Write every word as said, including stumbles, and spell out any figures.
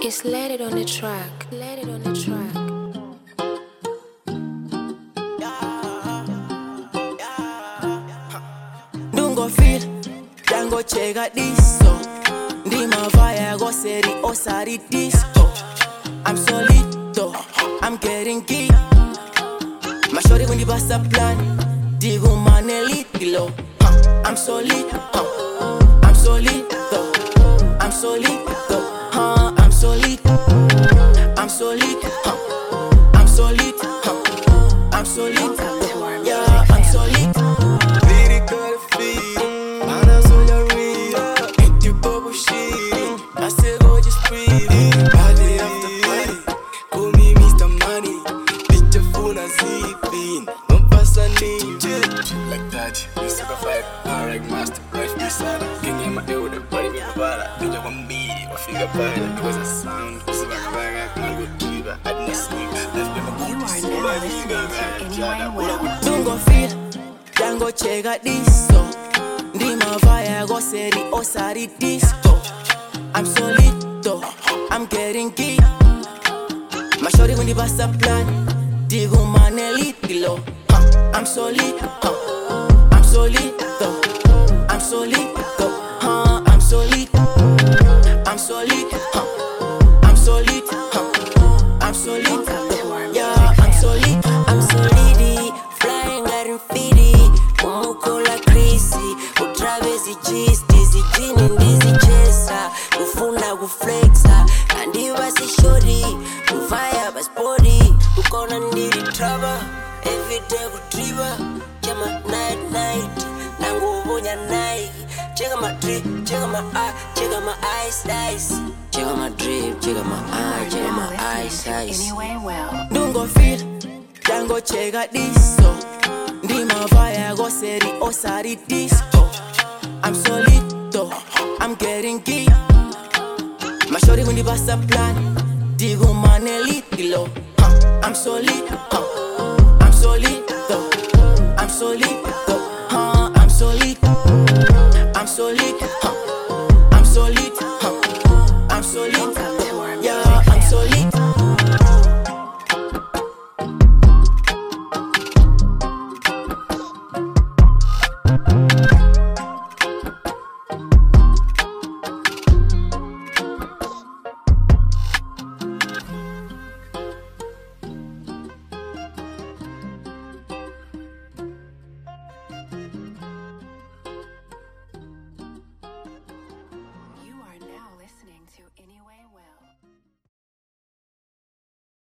It's Let It on the track. Let It on the track. Dungo feel, dango chega diso. Ndima vaya go seri osari disco. I'm solito, I'm getting geek. Mashori kundi basa plan, digu manelitilo. I'm solid, huh? I'm solito, I'm solito, huh? I'm solid, I'm solid, huh? I'm solid, huh? I'm solid, yeah, I'm solid. Lyrical feeling, man, I saw your real. Ain't you bubble shit? I say go just breathe. Party after party, call me Mister Money. Bitch, your phone a zipping. Don't pass a name, like that. You suck a five, alright, master, life beside. King in my ear with the body, with the bala. Bitch, I want me, I figure bad. Because I sound, so like a bag, I can't go deep. I didn't sleep. Let's be my You are now listening to Anyway Well. Dungo feel, dango chega diso. Ndima vaya go seri osari disco. I'm solito, I'm getting geek. Mashori kundi basa plan, digu manelitilo. Huh? I'm solid, huh? I'm solito, I'm solito, huh? I'm solid, I'm solid, huh? I'm solid, huh? I'm solid, yeah, I'm solid, I'm solid. Flying at infinity, umuko la crazy. Utravezi cheese, dizzy gin and dizzy chesa. Ufuna kuflexa, kandi basi shori. Ufaya bas body, ukona ndiri trouble. Every day kutriba, chema night night. Nangu ubonya night. Check out my drip, check out my eye, check out my eyes, eyes. Check out my drip, check out my eye, check out my eyes, eyes. Anyway Well. Dungo feel, dango chega diso. Ndima vaya go seri osari disco. I'm solito, I'm getting geek. Mashori kundi basa plan, digu manelitilo. Huh? I'm solid, huh? I'm solito, I'm solito, huh? I'm solid, I'm solid, huh? I'm solid, huh? I'm solid, yeah, I'm solid. You are now listening to Anyway Well.